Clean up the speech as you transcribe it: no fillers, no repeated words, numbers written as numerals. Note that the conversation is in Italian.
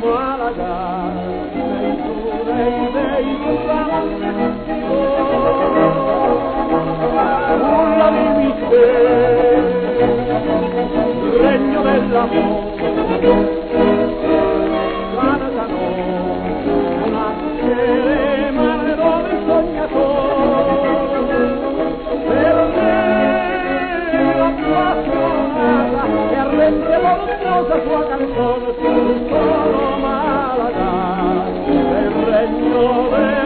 Malaga, dei nulla limite, il regno dell'amore, Canatano, nascere mare dove il sognatore, per me l'appassionata che arrende voluttosa sua canzone sul solo Malaga, del regno